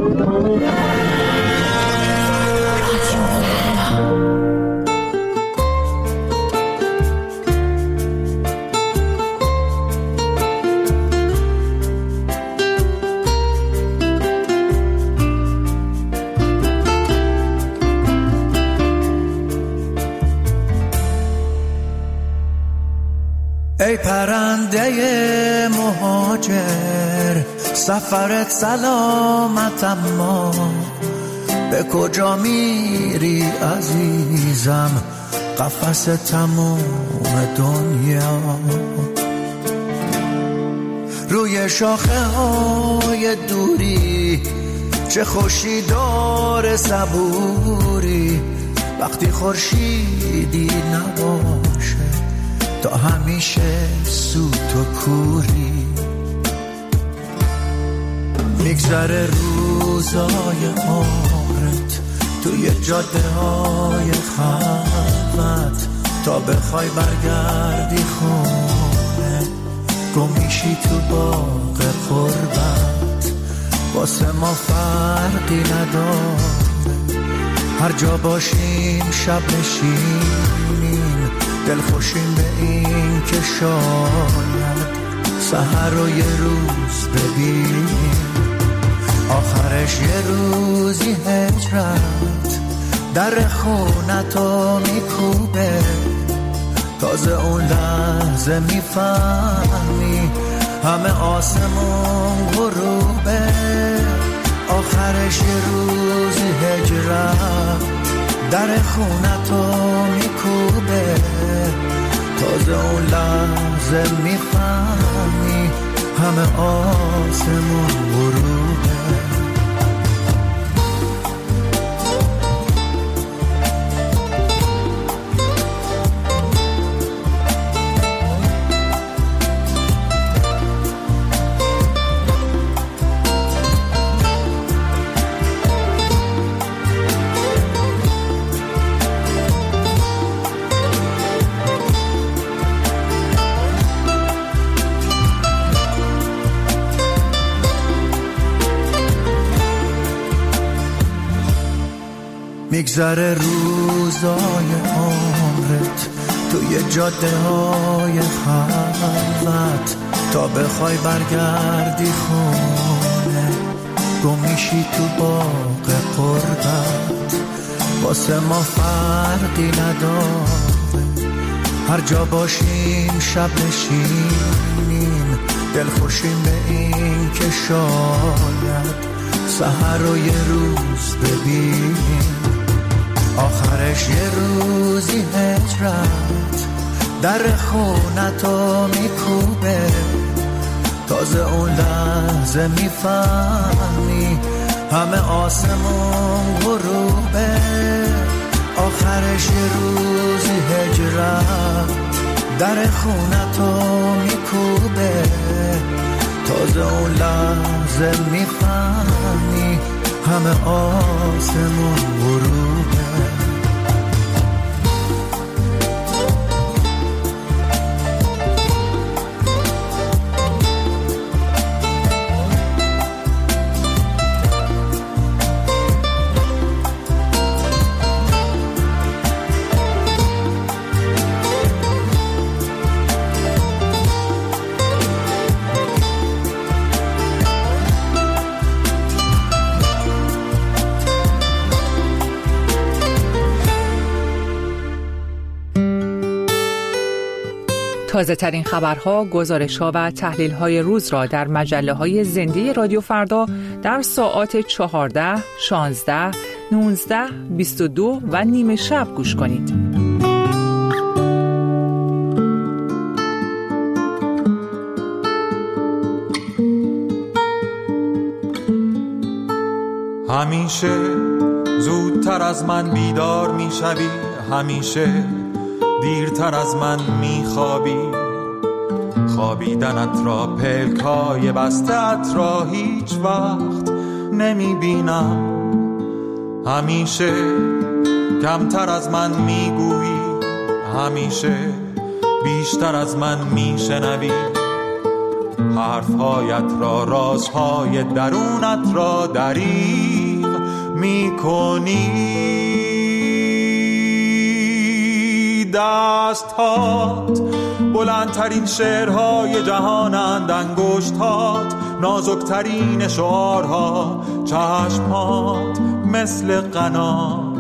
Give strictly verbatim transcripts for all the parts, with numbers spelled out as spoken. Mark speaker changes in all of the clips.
Speaker 1: ای پرنده مهاجر سفرت سلامت، اما به کجا میری عزیزم؟ قفس تموم دنیا روی شاخه های دوری، چه خوشی داره صبوری وقتی خورشیدی نباشه، تا همیشه سوت و کوری. میگذره روزای عمرت توی جاده های خلوت، تا بخوای برگردی خونه گم میشی تو باغ قربت. واسه ما فرقی نداره هر جا باشیم، شب نشینیم دل خوشیم به این که شاید سحر رو یه روز ببینیم. آخرش یه روزی هجرت در خونتو میکوبه، تازه اون لحظه میفهمی همه آسمون غروبه. آخرش یه روزی هجرت در خونتو میکوبه، تازه اون لحظه میفهمی همه آسمون غروبه. میگذره روزای عمرت توی جاده های خلوت، تا بخوای برگردی خونه گم میشی تو باغ قربت. واسه ما فرقی نداره هر جا باشیم، شب نشینیم دل خوشیم به این که شاید سحر رو یه روز ببینیم. آخرش یه روزی هجرت در خونتو میکوبه، تازه اون لحظه میفهمی همه آسمون غروبه. آخرش یه روزی هجرت در خونتو میکوبه، تازه اون لحظه میفهمی همه آسمون غروبه.
Speaker 2: تازه ترین خبرها، گزارش‌ها و تحلیل‌های روز را در مجله‌های زنده رادیو فردا در ساعات چهارده، شانزده، نوزده، بیست و دو و نیمه شب گوش کنید.
Speaker 3: همیشه زودتر از من بیدار میشوی، همیشه دیرتر از من میخوابی. خوابیدنت را پلکای بسته‌ات را هیچ وقت نمیبینم. همیشه کمتر از من میگویی، همیشه بیشتر از من میشنوی. حرفهایت را، رازهای درونت را دریغ می کنی. دست‌هات بلندترین شعرهای جهانند، انگشت‌هات نازکترین شعارها، چشم‌هات مثل قنات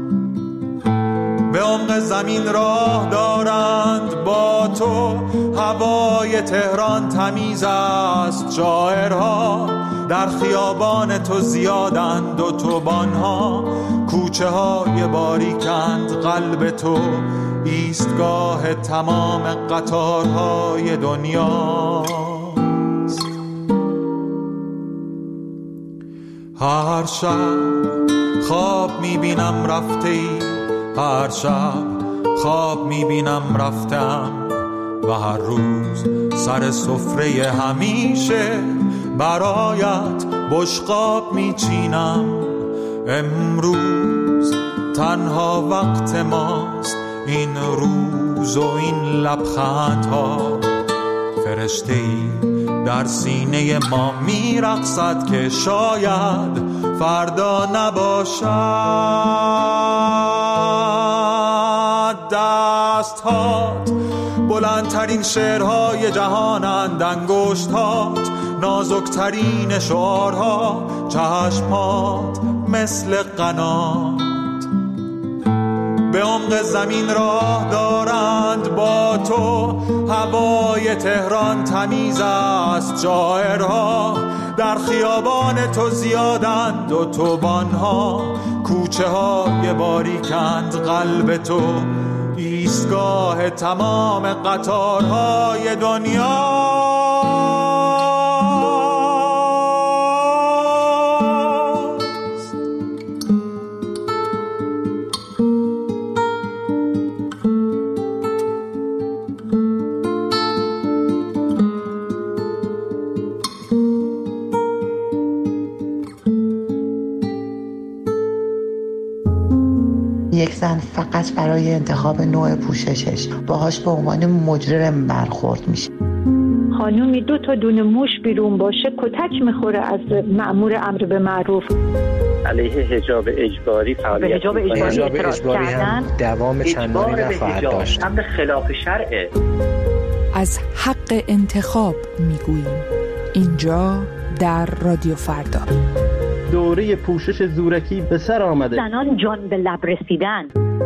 Speaker 3: به عمق زمین راه دارند. با تو هوای تهران تمیز است، شاعرها در خیابان تو زیادند، اتوبان‌ها کوچه های باریکند، قلب تو ایستگاه تمام قطارهای دنیاست. هر شب خواب میبینم رفته ای، هر شب خواب میبینم رفتم و هر روز سر سفره همیشه برایت بشقاب میچینم. امروز تنها وقت ماست، این روز و این لبخندها. فرشته‌ای در سینه ما میرقصد که شاید فردا نباشد. دست‌هات بلندترین شعرهای جهانند، انگشت‌هات نازکترین شعارها، چشم‌هات مثل قنات به عمق زمین راه دارند. با تو هوای تهران تمیز است، شاعرها در خیابان تو زیادند، اتوبان‌ها کوچه های باریکند، قلب تو ایستگاه تمام قطارهای دنیا.
Speaker 4: یک زن فقط برای انتخاب نوع پوششش باهاش به عنوان مجرم برخورد میشه.
Speaker 5: خانومی دو تا دونه موش بیرون باشه کتک میخوره از مأمور امر به معروف.
Speaker 6: علیه حجاب اجباری فعالیت
Speaker 7: حجاب اجباری,
Speaker 8: حجاب اجباری هم دوام چندانی نخواهد داشت.
Speaker 6: امر خلاف شرعه.
Speaker 2: از حق انتخاب میگوییم اینجا در رادیو فردا.
Speaker 8: دوره پوشش زورکی به سر آمده.
Speaker 5: زنان جان به لب رسیدن.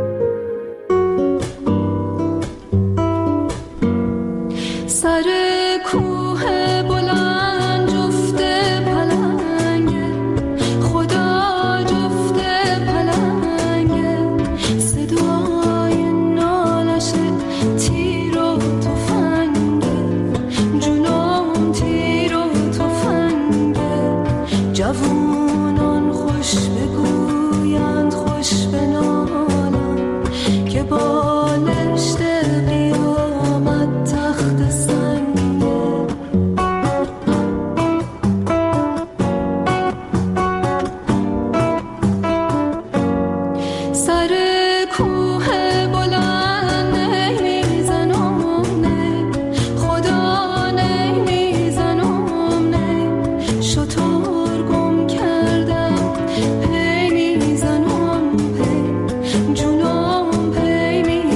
Speaker 9: سر کوه بلند جفت پلنگه، خدا جفت پلنگه، صدای نالش تیر و تفنگه، جنون تیر و تفنگه. جوانان خوش بگویند خوش بنالند که بالشت قیامت تخت سنگه. سر کوه بلند نمیزنم نه، خدا نمیزنم نه، شطور گم کردم پی میزنم پی، جونم پی میزنم.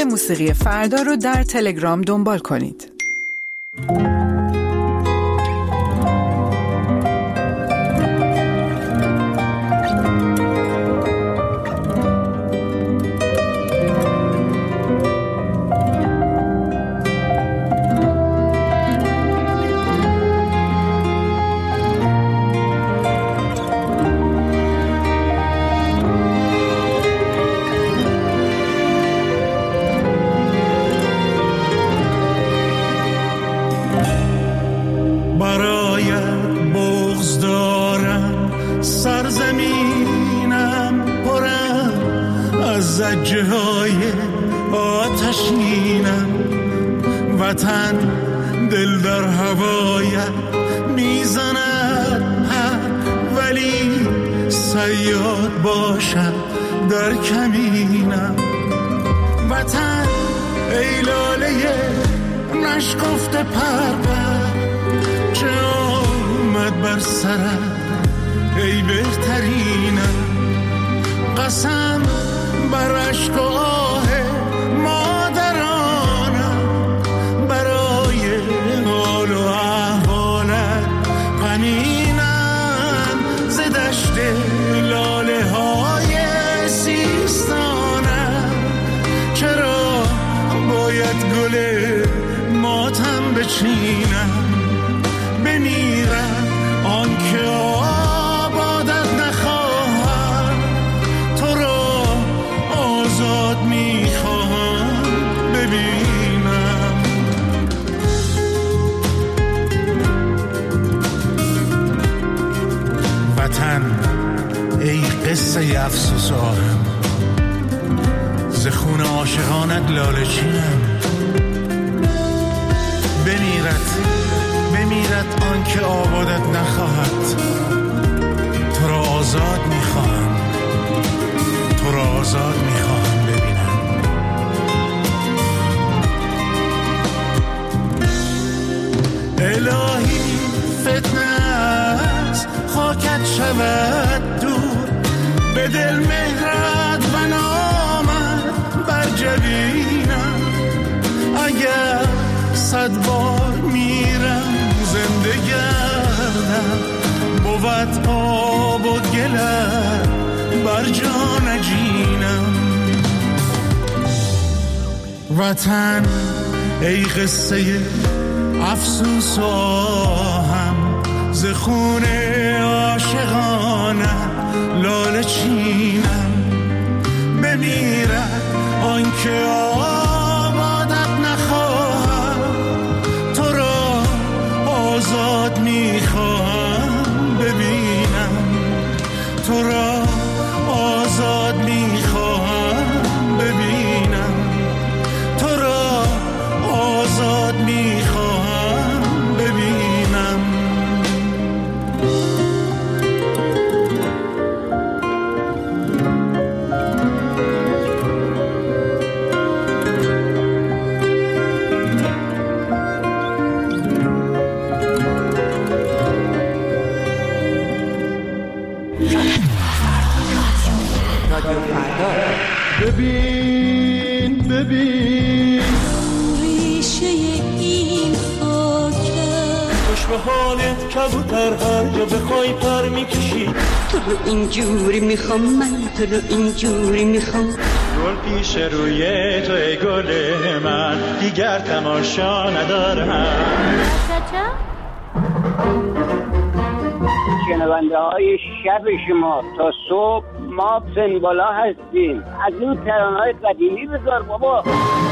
Speaker 7: کانال موسیقی فردا رو در تلگرام دنبال کنید.
Speaker 1: زجه های آتشینم، وطن دل در هوایت میزند ولی صیاد باشم در کمینم. وطن ای لاله نشکفته پرپر، چه آمد بر سرم ای بهترینم. قسم بر عشق و آه مادرانم، برای حال و احوالت غمینم. ز دشت لاله های سیستانم، چرا باید گل ماتم بچینم؟ بمیرم آنکه آبادت نخواهم، تو را آزاد میخواهم ببینم. وطن ای قصه افسوس آهم، ز خون عاشقانت لاله چینم. بمیرد بمیرد آن که آبادت نخواهد، تو را آزاد میخواهم، تو را آزاد میخواهم ببینم. الهی فتنه از خاکت شود دور، به دل مهرت و نامت بر جبینم. اگر صد بار میرم زنده گردم، بود آب و گلت بر جا نجینم. وطن ای قصه افسوس و آهم، ز خون عاشقانه لاله چینم. بمیرد آن که آبادت نخواهم، تو را آزاد میخواهم ببینم. تو را آزاد میخواهم ببینم. تو را آزاد میخواهم ببینم. ببین ببین
Speaker 9: ریشه این خاکه،
Speaker 10: خوش به حالت کبوتر هر جا بخوای پر میکشی.
Speaker 11: تو رو اینجوری میخوام من، تو رو اینجوری میخوام.
Speaker 3: گل پیش روی تو ای گل من، دیگر تماشا ندارم.
Speaker 12: شنونده های شب شما تا صبح ما سنبالا هستیم. از این ترانه‌های قدیمی بذار بابا.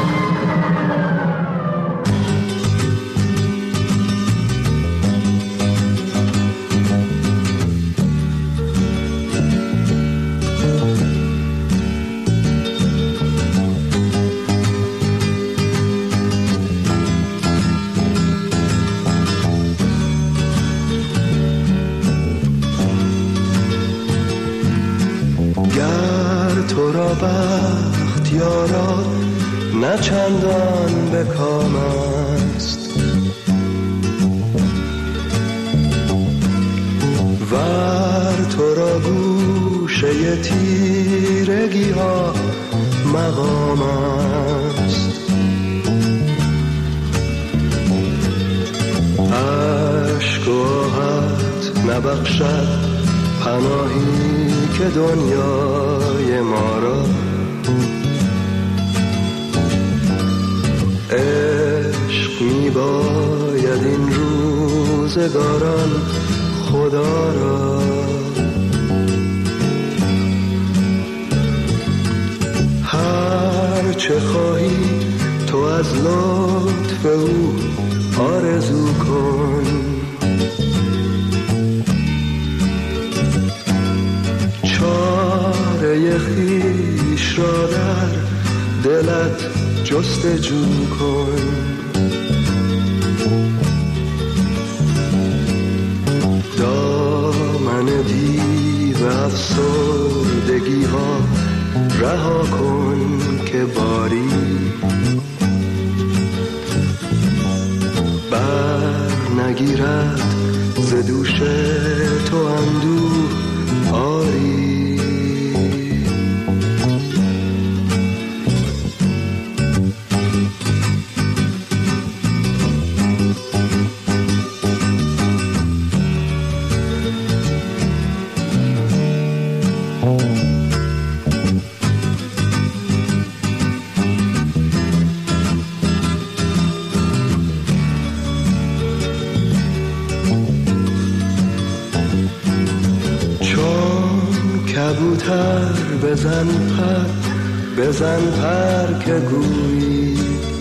Speaker 1: تو را بخت یارا نه چندان به کام است، ور تو را گوشه تیرگی ها مقام است.
Speaker 13: نبخشد پناهی که دنیای ما را. عشق می باید این روزگاران خدا را. هر چه خواهی تو از لطف او آرزو کن. چاره خویش را در دلت جستجو کن. دامن دیو افسردگی ها رها کن که باری بر نگیرد ز دوش تو اندوه آری. کبوتر بزن پر بزن پر که گویی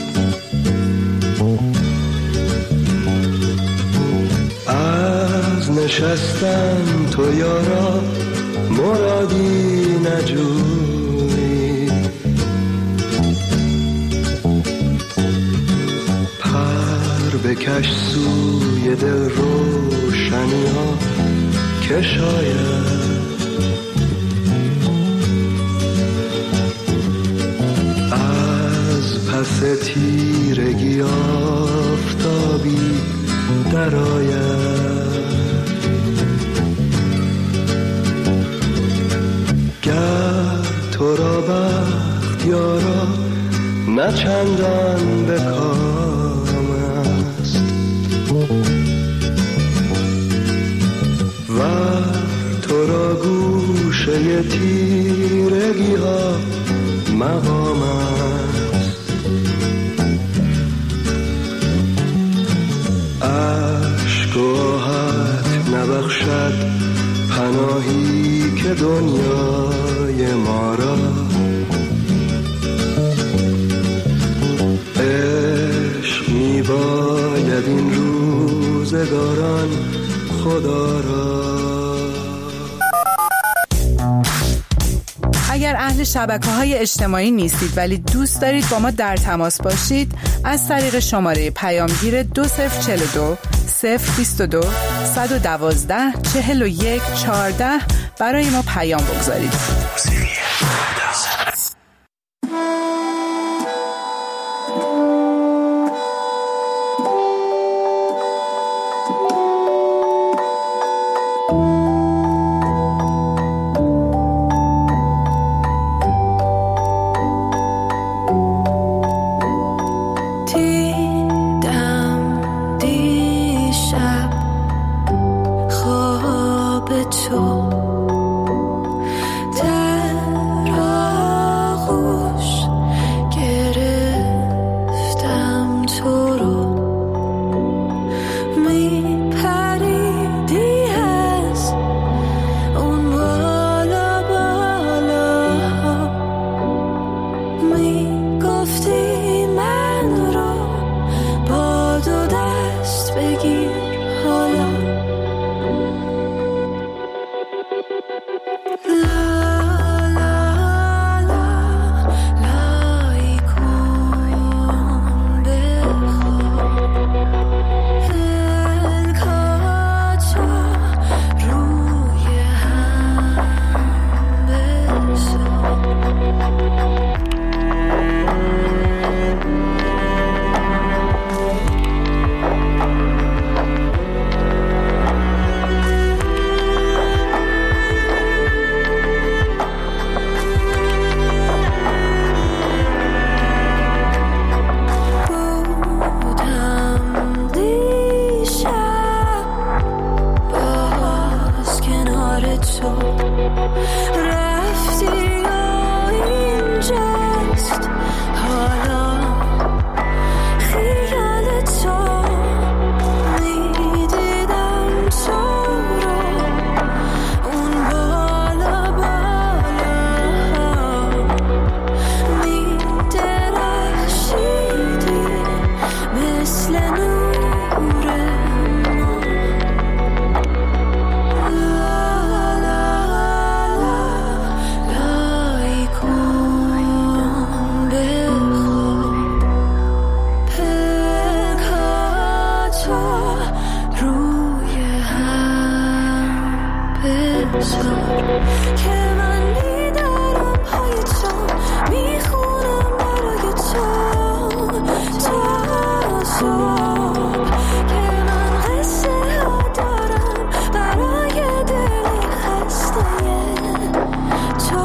Speaker 13: از نشستن تو یارا مرادی نجویی. پر بکش سوی دل روشنی ها که شاید پس تیرگی آفتابی در آید. گر تو را بخت یارا نه چندان به کام است و تو را گوشه تیرگی ها مقام است. عشق و آهت نبخشد پناهی که دنیای ما را. عشق می باید این روزگاران خدا را.
Speaker 7: اگر اهل شبکه‌های اجتماعی نیستید ولی دوست دارید با ما در تماس باشید، از طریق شماره پیامگیر دو صفر چهل و دو صفر بیست و دو صد و دوازده چهل و یک چهارده برای ما پیام بگذارید.
Speaker 9: تو رفتی یا اینجاست حالا خیال تو میدیدم تو رو اون بالا بالا میدرخشیدی مثل نور ما لای کن بخواب پکاتو روی هم بذار که من میدارم پای تو میخونم برای تو تا صبح که من قصه ها دارم برای دل خسته تو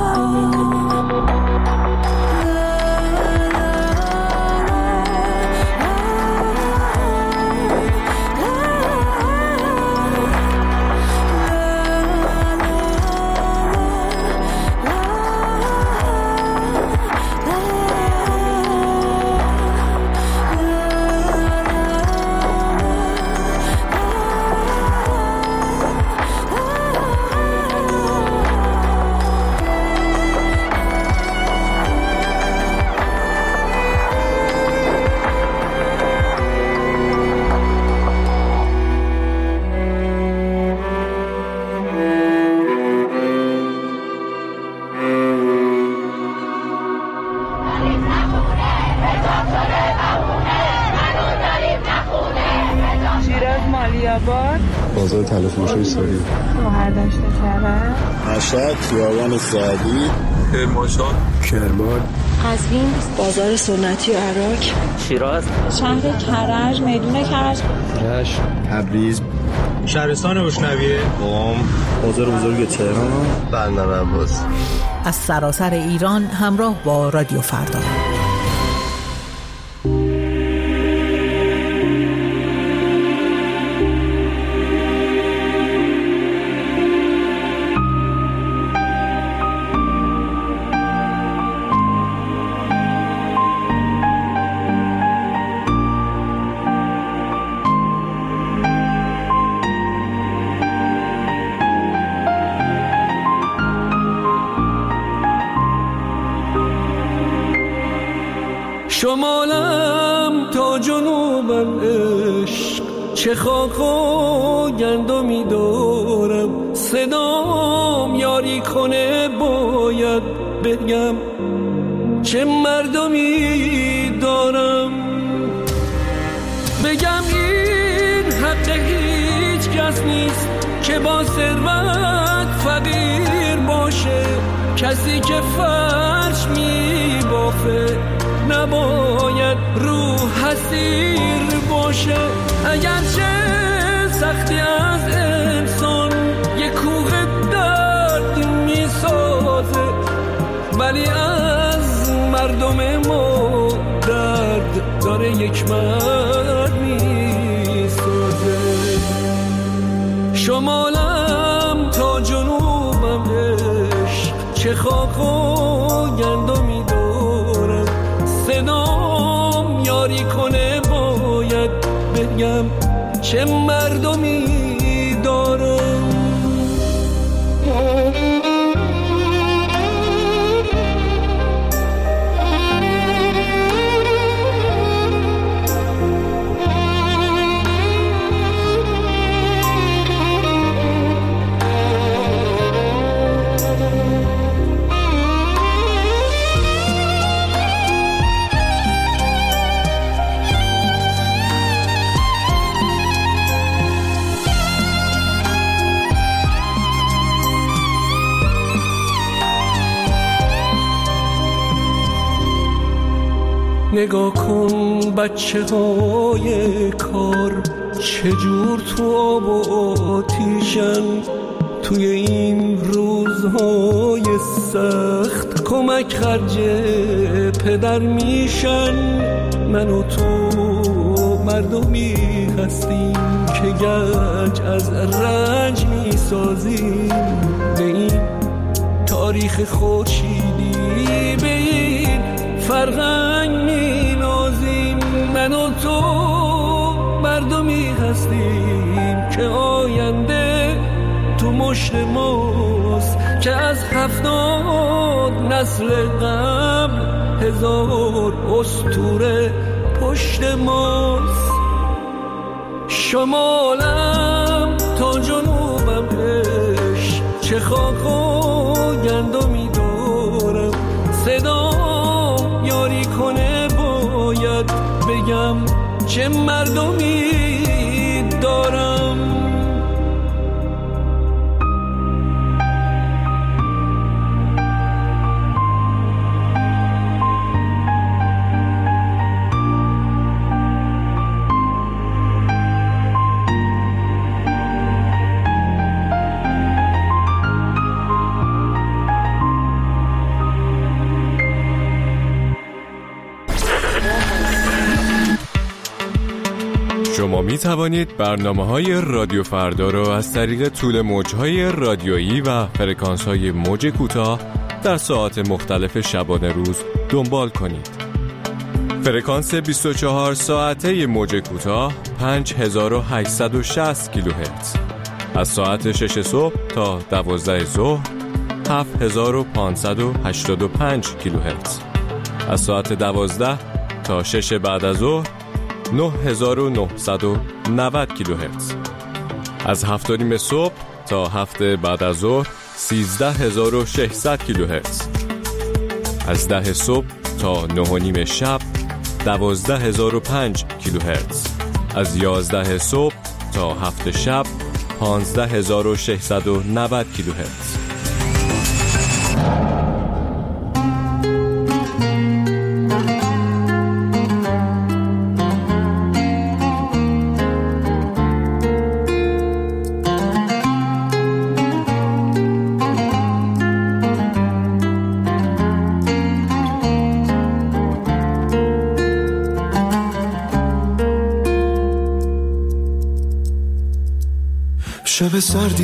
Speaker 14: شیراز مالیاباد
Speaker 15: بازار تلفروشی سوری
Speaker 14: مهردشت کرد
Speaker 15: مشهد خیابان سعدی کرمانشاه
Speaker 16: کرمان
Speaker 17: قزوین بازار سنتی عراق
Speaker 6: شیراز
Speaker 14: شهر کرج میدون کرج
Speaker 15: رشت تبریز
Speaker 18: شهرستان بشنویه
Speaker 15: قم بازار بزرگ تهران بندر عباس
Speaker 19: از سراسر ایران همراه با رادیو فردا.
Speaker 10: شمالم تا جنوبم عشق چه خاک و گندمی دارم صدام یاری کنه باید بگم چه مردمی دارم بگم این حق هیچ کس نیست که با ثروت فقیر باشه کسی که فرش می بافه نباید روح حسیر باشه اگرچه سختی از انسان یک کوه درد می سازه ولی از مردم ما درد داره یک مرد می سازه شمالم تا جنوبم عشق چه خاک و گندمی دارم صدام یاری کنه باید بگم چه مردمی دارم نگاه کن بچه های کار چجور تو آب و آتیشن توی این روزهای سخت کمک خرج پدر میشن من و تو مردمی هستیم که گنج از رنج می سازیم، به این تاریخ خورشیدی به این فرهنگ می نازیم. من و تو مردمی هستیم که آینده تو مشت ماست، که از هفتاد نسل قبل هزار اسطوره پشت ماست. شمالم تا جنوبم عشق، چه خاک و گندمی دارم، صدا یاری کنه باید بگم چه مردمی دارم.
Speaker 16: شما می توانید برنامه‌های رادیو فردا را از طریق طول موج‌های رادیویی و فرکانس‌های موج کوتاه در ساعات مختلف شبانه روز دنبال کنید. فرکانس بیست و چهار ساعته موج کوتاه پنج هزار و هشتصد و شصت کیلوهرتز، از ساعت شش صبح تا دوازده ظهر هفت هزار و پانصد و هشتاد و پنج کیلوهرتز، از ساعت دوازده تا شش بعد از ظهر نه هزار و نهصد و نود کیلوهرتز، از هفت و نیم صبح تا هفت بعد از ظهر سیزده هزار و ششصد کیلوهرتز، از ده صبح تا نه و نیم شب دوازده هزار و پنج کیلوهرتز، از یازده صبح تا هفت شب پانزده هزار و ششصد و نود کیلوهرتز.
Speaker 13: شب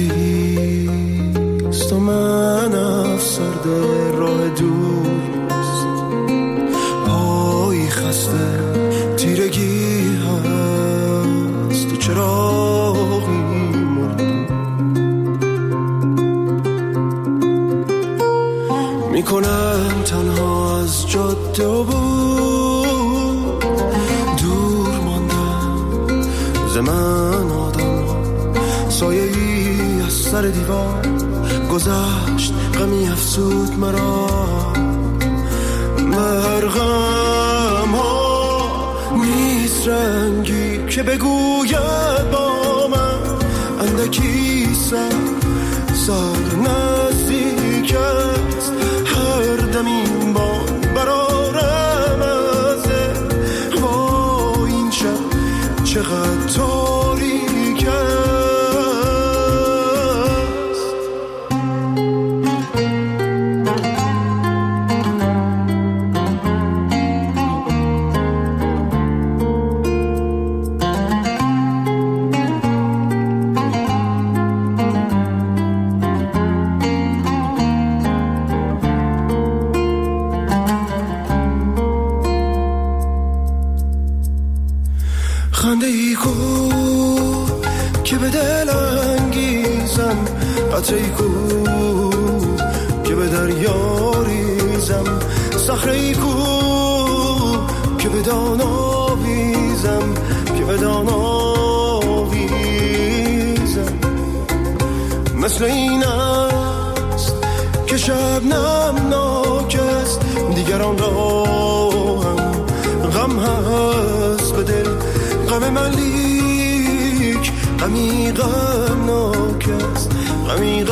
Speaker 13: سردیست و من افسرده راه دوست، پایی خسته تیرگی هست و چراغی مرده، میکنم تنها از جاده و بود، دور ماندم ز من آدم سایه ای از سر دیوار گذشت، غمی افسود مرا. مرغم ها نیست رنگی که بگوید با من، اندکی سر سر نزدیک است، هر دم این باد برارم ازه. با این شب چقدر تاریک است. خنده ای کو که به دل انگیزم، قطره ای کو که به دریا ریزم، صخره ای کو که به دان آویزم، که به دان آویزم. مثل این است که شبنم ناک است، دیگران را هم غم هست به دل، غم من لیک غمی غمناک است، غمی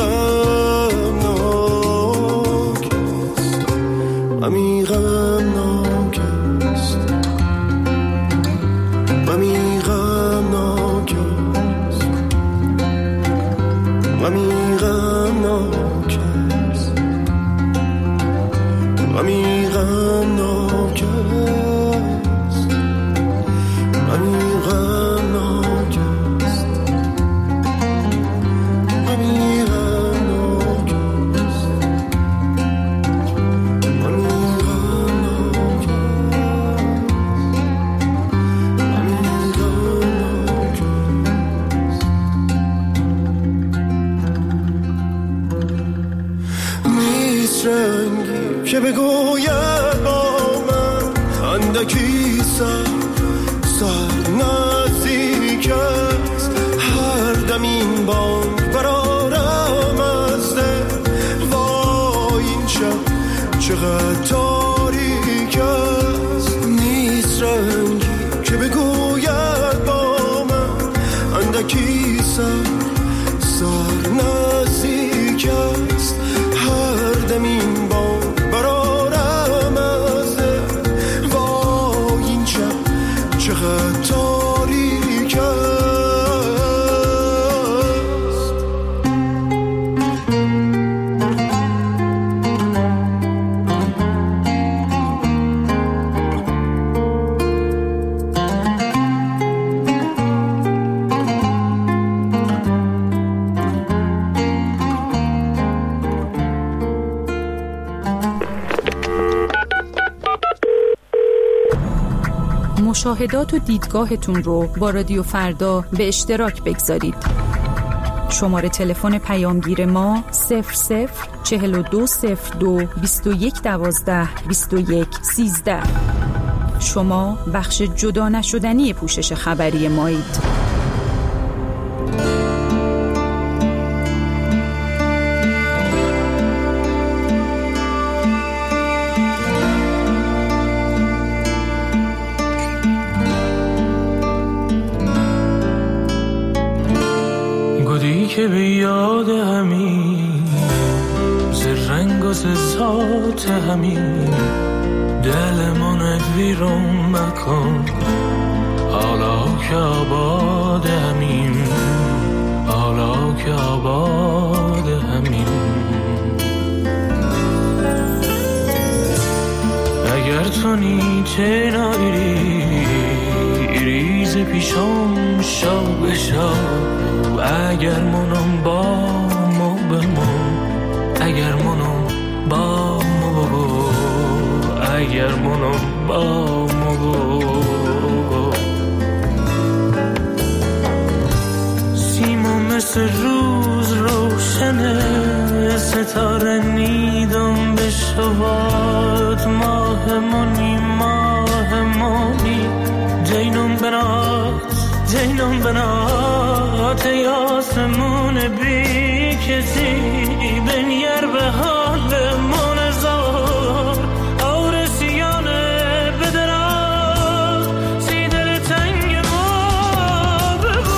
Speaker 13: غمناک است، غمی غمناک است، غمی غمناک است، غمی غمناک است، غمی غمناک است، غمی غمناک است. نیست رنگی که بگوید با من اندکی سر سر نزدیک است هر دم این بانگ برارم از دل وای این شب چقدر تاریک است نیست رنگی که بگوید با من اندکی سر سر نزدیک است هر دم این بانگ برارم از دل وای این شب چقدر تاریک است.
Speaker 20: مشاهدات و دیدگاهتون رو با رادیو فردا به اشتراک بگذارید. شماره تلفن پیامگیر ما صفر صفر چهل و دو صفر دو بیست و یک دوازده بیست و یک سیزده. شما بخش جدا نشدنی پوشش خبری مایید.
Speaker 10: که به یاد همین ز رنگ و ز ذات همین دل من ویرون مکن حالا که آباد همین حالا که آباد همین اگر تو نیچه نایری ریز پیشم شو بشو اگر منم با مو بمون اگر منم با مو بگو اگر منم با مو بگو سیما مثل روز روشنه ستاره نیدم به شبات ماه منی ماه منی جینم بنات جینم بنات ای آسمون بی کسی بنیر به حال من زار آورسیانه بدرات سی دل تنگ ما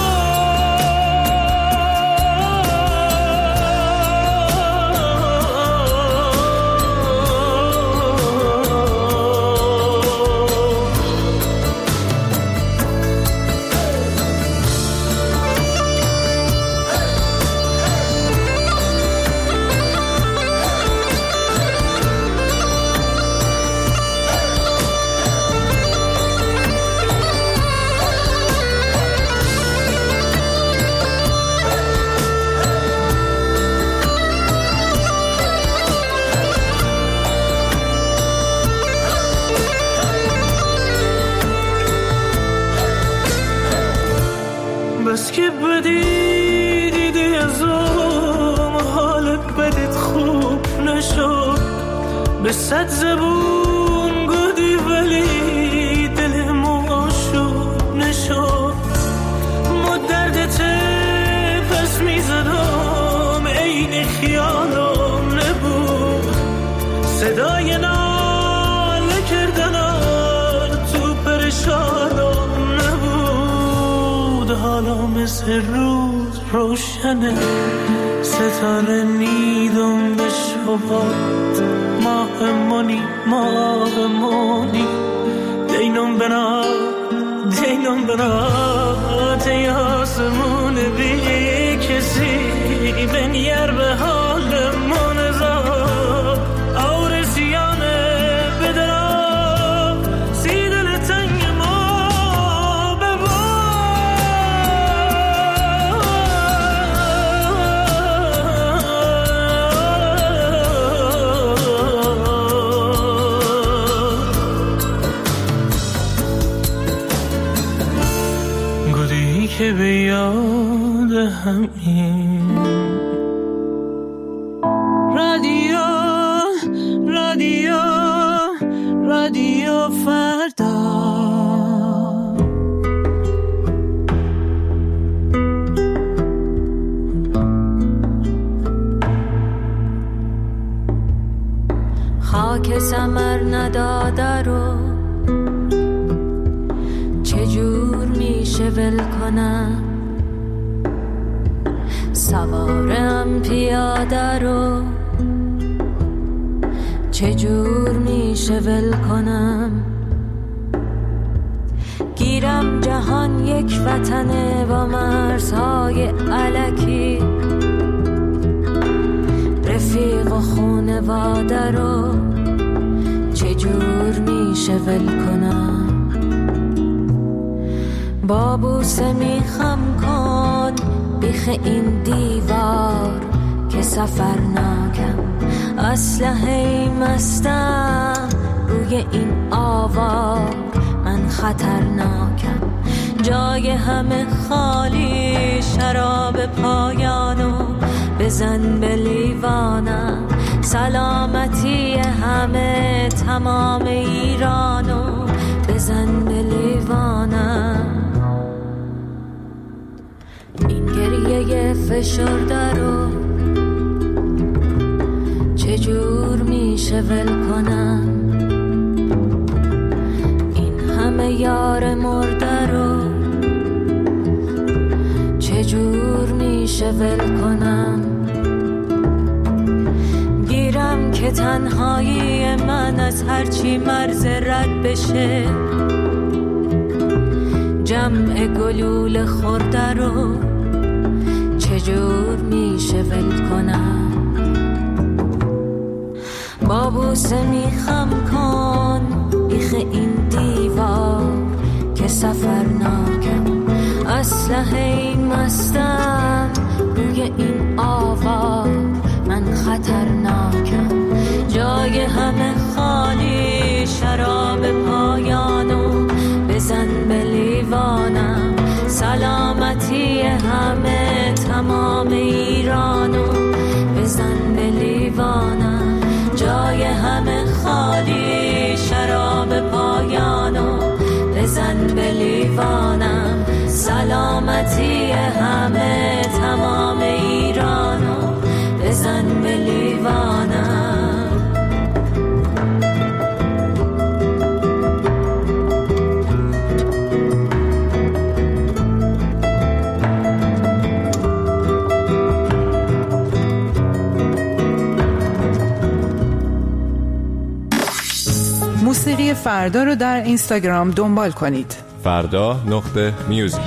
Speaker 10: بس که بدی دیدی از اون حال بدت خوب نشد به صد زبون گودی ولی دلم آشوب نشد ما دردت پس میزدم عین خیالم نبود صدای ناله کردن تو پرشانم حالا مثل روز روشنه ستاره نیدم به شبات ماه منی ماه منی دینم بنا دینم بنا تی آسمون بی کسی بنیر به حال من زار آورسیانه بدرا سی دل تنگ که به یاد همین رادیو
Speaker 1: رادیو رادیو فردا.
Speaker 9: خاک ثمر نداده رو چجور میشه ول کنم، سوارم پیاده رو چجور میشه ول کنم. گیرم جهان یک وطنه با مرزهای الکی، رفیق و خونواده رو چجور میشه ول کنم. با بوسه میخم کن بیخ این دیوار که سفر ناکم، اسلحه مستم روی این آوار، من خطرناکم. جای همه خالی، شراب پایانو بزن به لیوانم. سلامتی همه تمام ایرانو بزن به لیوانم. این گریه فشرده رو چجور میشه ول کنم. این همه یار مرده رو چجور میشه ول کنم. گیرم که تنهایی من از هرچی مرز رد بشه، جمع گلول خورده رو چجور میشه ول کنم. با بوسه میخم کن بیخ این دیوار که سفر ناکم، اسلحه مستم روی این آوار، من خطرناکم. جای همه خالی، شراب پایانو بزن به لیوانم. سلامتی همه تمام ایرانو بزن به لیوانم. جای همه خالی، شراب پایانو بزن به لیوانم. سلامتی همه تمام ایرانو بزن به لیوانم.
Speaker 7: موسیقی فردا رو در اینستاگرام دنبال کنید.
Speaker 16: فردا نقطه میوزیک.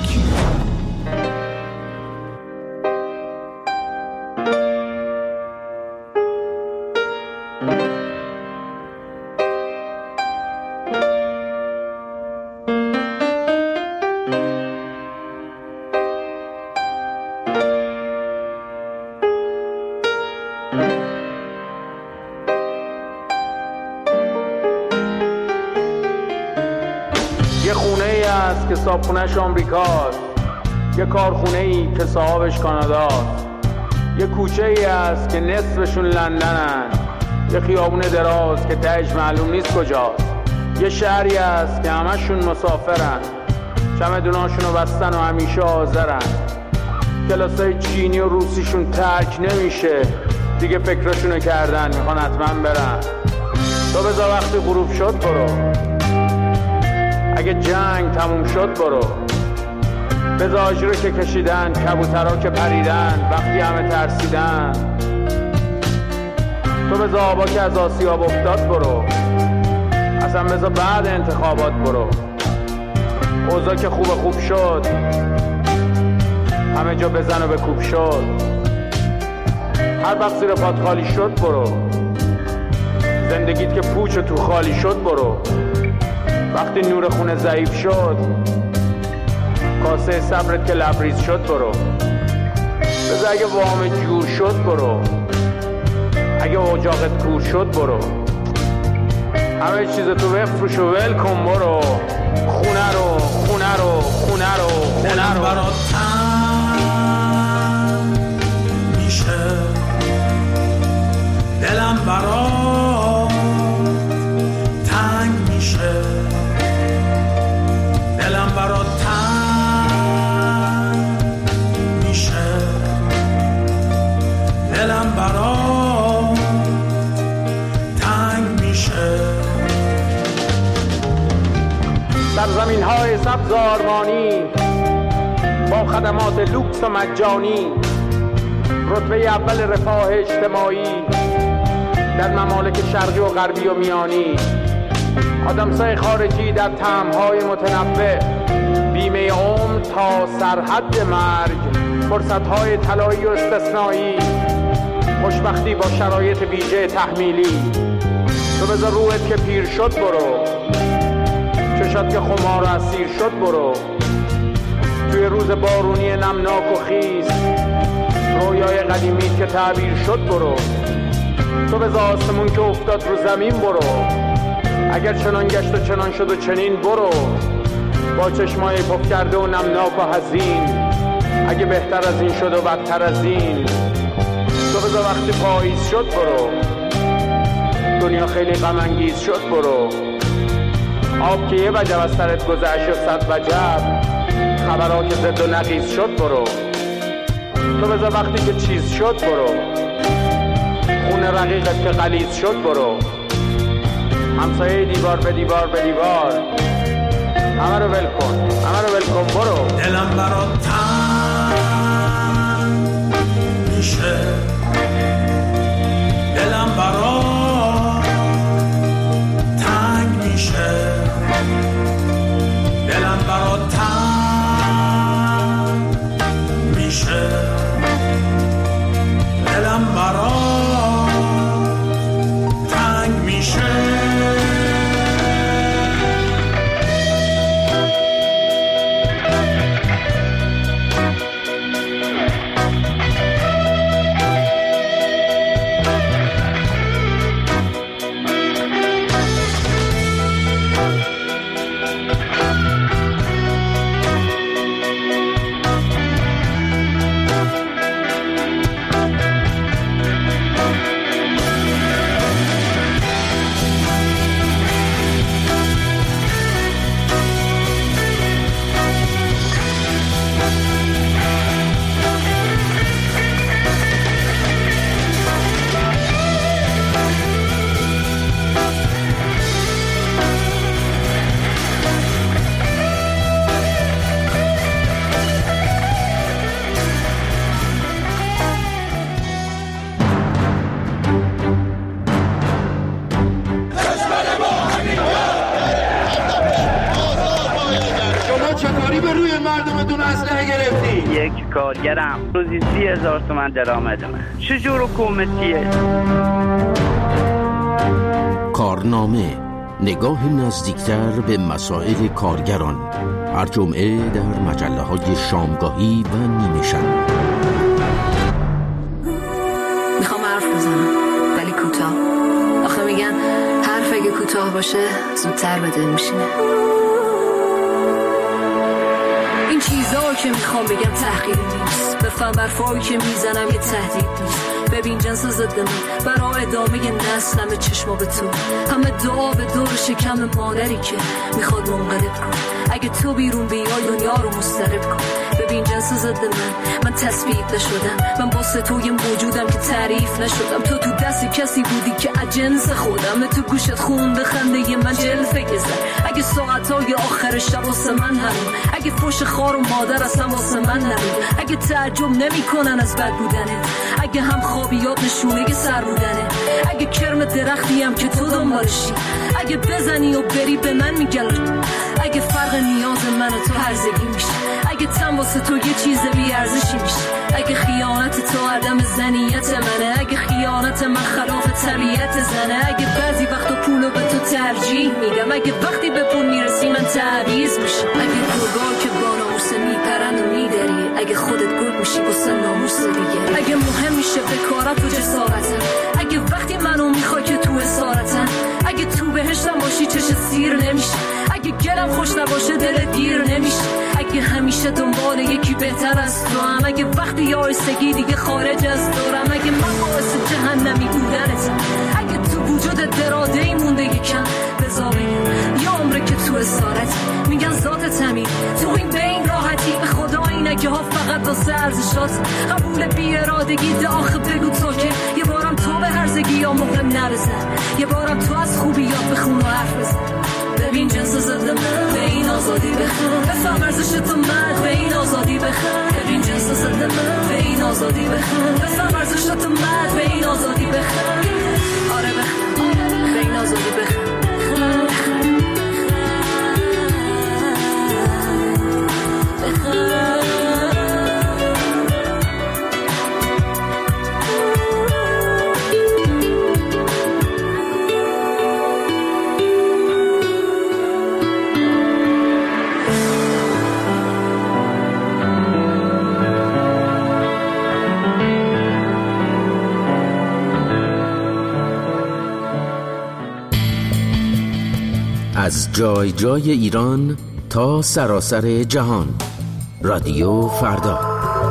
Speaker 21: یه خونه ای هست که صابخونه‌اش آمریکاست، یه کارخونه ای که صاحبش کاناداست، یه کوچه ای هست که نصفشون لندنن، یه خیابون دراز که تهش معلوم نیست کجاست، یه شهری هست که همشون مسافرن، چمدوناشونو بستن و همیشه حاضرن، کلاسای چینی و روسیشون ترک نمیشه، دیگه فکرشونو کردن میخوان حتما برن. تو بذار وقتی غروب شد برو، اگه جنگ تموم شد برو، بذار آجی رو که کشیدن، کبوترها که پریدن وقتی همه ترسیدن، تو بذار آبا که از آسیاب افتاد برو، اصلا بذار بعد انتخابات برو، اوضاع که خوب خوب شد همه جا بزن و بکوب شد، هر وقت زیر پات خالی شد برو، زندگیت که پوچ و تو خالی شد برو، وقتی نور خونه ضعیف شد، کاسه صبرت که لبریز شد برو، بذار اگه وام جور شد برو، اگه اجاقت کور شد برو، همه چیز تو بفروش و ول کن برو، خونه رو خونه رو خونه رو خونه رو
Speaker 1: برات تن میشه، دلم برات
Speaker 21: زارمانی با خدمات لوکس و مجانی، رتبه اول رفاه اجتماعی در ممالک شرقی و غربی و میانی، آدمسای خارجی در طعم‌های متنوع، بیمه عمر تا سرحد مرگ، فرصت‌های طلایی و استثنایی، خوشبختی با شرایط ویژه تحمیلی. تو بذار روحت که پیر شد برو، چشات که خمار و اسیر شد برو، توی روز بارونی نمناک و خیس رویای قدیمی که تعبیر شد برو. تو بذار آسمون که افتاد رو زمین برو، اگر چنان گشت و چنان شد و چنین برو، با چشمای پف کرده و نمناک و حزین، اگه بهتر از این شد و بدتر از این. تو بذار وقتی پاییز شد برو، دنیا خیلی غم انگیز شد برو، آب که یه وجب از سرت گذشت و صد وجب، خبرها که زد و نقیز شد برو. تو بذار وقتی که چیز شد برو، خون رقیقت که غلیظ شد برو، همسایه دیوار به دیوار به دیوار، همه رو ول کن، همه رو ول کن برو.
Speaker 1: دلم برات تنگ میشه، دلم برات تنگ میشه، دلم برات تنگ میشه، دلم برات تنگ میشه.
Speaker 6: یک کارگرم روزی سی هزار تومن درآمد من. چجور حکومتیه؟
Speaker 4: کارنامه، نگاه نزدیکتر به مسائل کارگران، هر جمعه در مجله های شامگاهی و نیمه شب.
Speaker 22: میخوام حرف بزنم ولی کوتاه. آخه میگن حرف اگه کوتاه باشه زودتر به دل میشینه. این چیزا که میخوام بگم تحقیری نیست، بفهم برفایی که میزنم یه تهدید نیست. ببین جنس ضد من برای ادامه نسلم، چشما به تو همه دعا به دور شکم مادری که میخواد منقلب کن. اگه تو بیرون بیای دنیا رو مضطرب کن. ببین جنس ضد من من تثبیت نشدم، من واسه تو یه موجودم که تعریف نشدم. تو تو دست کسی بودی که اجنس خودم، تو گوشت خونده خنده من جلفه گذر. اگه ساعتای آخر شب واسه من همین، اگه فوش خار و مادر اصلا واسه من نمید، اگه تعجب نمی کنن از بد بودنه، اگه هم خوابیات نشونه سر بودنه، اگه کرم درختیم که تو دنبالشی، اگه بزنی و بری به من میگن، اگه فرق نیاز من و تو هرزگی میشه، اگه تن واسه تو یه چیز بیارزشی میشه، اگه خیانت تو عدم زنیت منه، اگه خیانت من خلاف طبیعت زنه، اگه بعضی وقتا پولو به تو ترجیح میدم، اگه وقتی به پول میرسی من تعویض میشه، اگه گرگا که با ناموس میپرن و میدری، اگه خودت گرگ میشی واسه ناموس دیگه، اگه مهم میشه به کارت و جسارتن، اگه وقتی منو میخوای که تو اسارتن، اگه تو بهشتم باشی چش سیر نمیشه، اگه گلم خوش نباشه دلت گیر نمیشه، اگه همیشه دنبال یکی بهتر از تو هم، اگه وقتی آیستگی دیگه خارج از دورم، اگه من باعث جهنمی بودنتم، اگه تو وجود درادهی مونده یکم بذار بگم یا عمره که تو اسارتی، میگن ذات تمیم تو این بین راحتی، به خدا اینه که ها فقط واسه ارزشات قبول بی ارادگی داخل بگو تو که یه بارم تو به هرزگی یا مهم نرزن، یه بارم تو از خوبیات بخون و حرف بزن. ببین جنس ضد من، به این آزادی بخواه، بفهم ارزش تو مرد، به این آزادی بخواه، ببین جنس ضد من، به این آزادی بخواه، بفهم ارزش تو مرد، به این آزادی بخواه، آره بخواه، به این آزادی بخواه.
Speaker 4: از جای جای ایران تا سراسر جهان، رادیو فردا.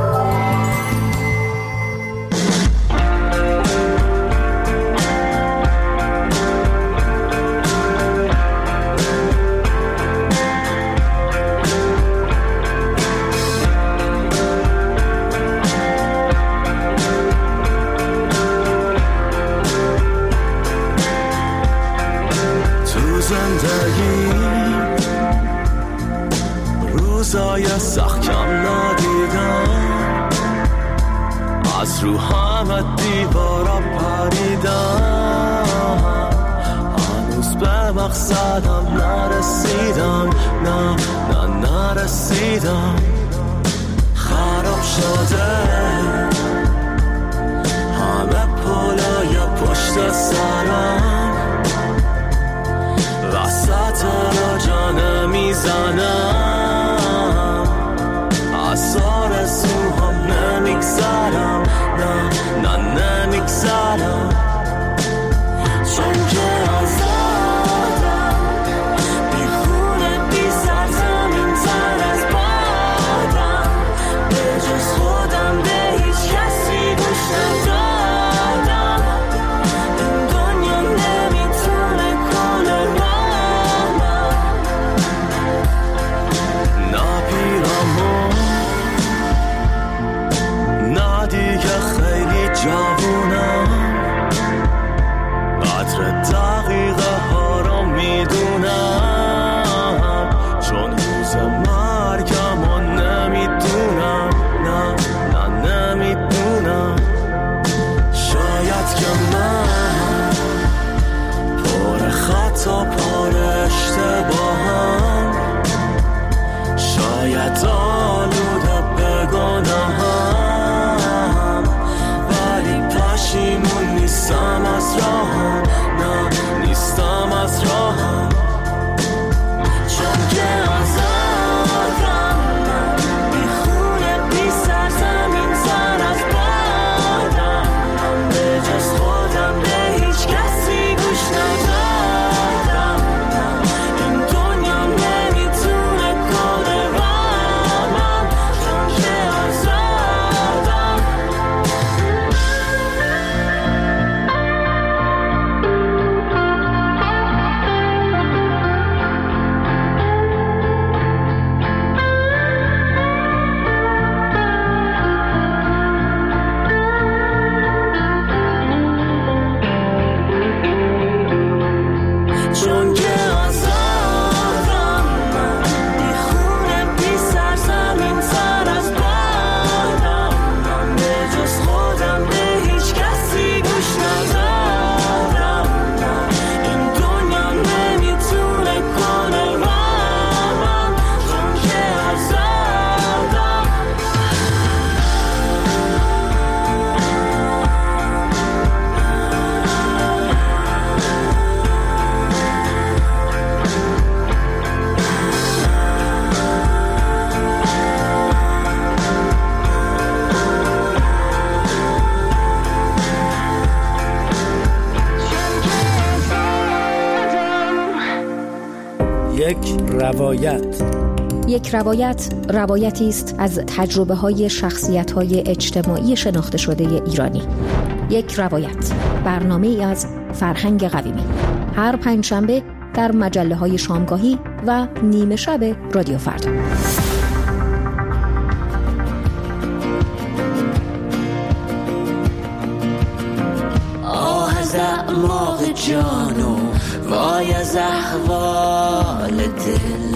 Speaker 1: روزای سخت کم ندیدم، از رو همه دیوارا پریدم، هنوز به مقصدم نرسیدم، نه نه نرسیدم، خراب شده همه پلای پشت سرم، وسط را جانه میزنم، از آرزوهام نمیگذرم، نه نه نمیگذرم، چون که آزادم، بی خونه بی سرزمین تر از بادم، به جز خودم به هیچ کسی گوش ندادم، این دنیا نمیتونه کنه رامم، نه پیرامون، نه دیگه خیلی جوونم، قدر دقیقه ها رو میدونم، چون روز مرگم رو نمیدونم، نه نه نمیدونم، شاید که من پر خطا پر اشتباهم، شاید آلوده به گناهم، ولی پشیمون نیستم از راهم، نه نیستم از راهم، چون که آزادم، بی خونه بی سرزمین سر از بادم، به جز خودم به هیچ کسی گوش ندادم، این دنیا نمیتونه کنه رامم، چون که آزادم. چون که آزادم، بی خونه بی سرزمین سر از بادم، به جز خودم به هیچ کسی گوش ندادم، این دنیا نمیتونه کنه رامم، چون که آزادم.
Speaker 2: یک روایت.
Speaker 8: یک روایت روایتی است از تجربه های شخصیت های اجتماعی شناخته شده ایرانی. یک روایت، برنامه ای از فرهنگ قویمی، هر پنجشنبه در مجله های شامگاهی و نیمه شب رادیو فردا.
Speaker 22: آه از
Speaker 5: اعماق جانو وای از احوال دل.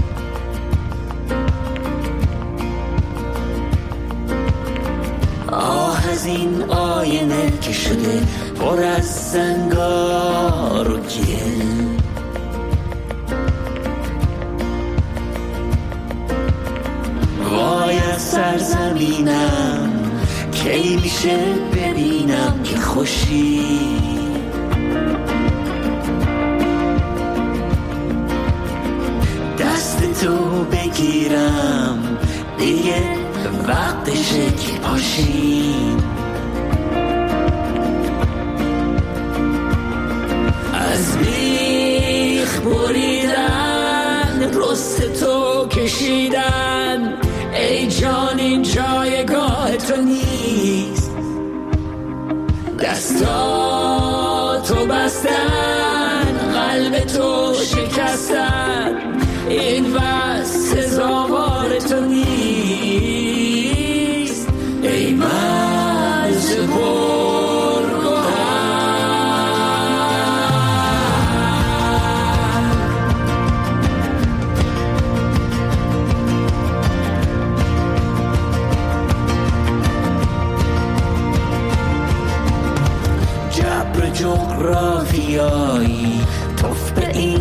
Speaker 5: آه از این آینه که شده پر از زنگار و گل. وای از سرزمینم کی میشه ببینم که خوشی. دست تو بگیرم دیگه وقتشه که پاشیم. از بیخ بریدن رست تو کشیدن ای جان این جایگاه تو نیست. دستاتو بستن قلب تو شکستن این بس سزاوار تو نیست. ای مرز جغرافیایی توف به این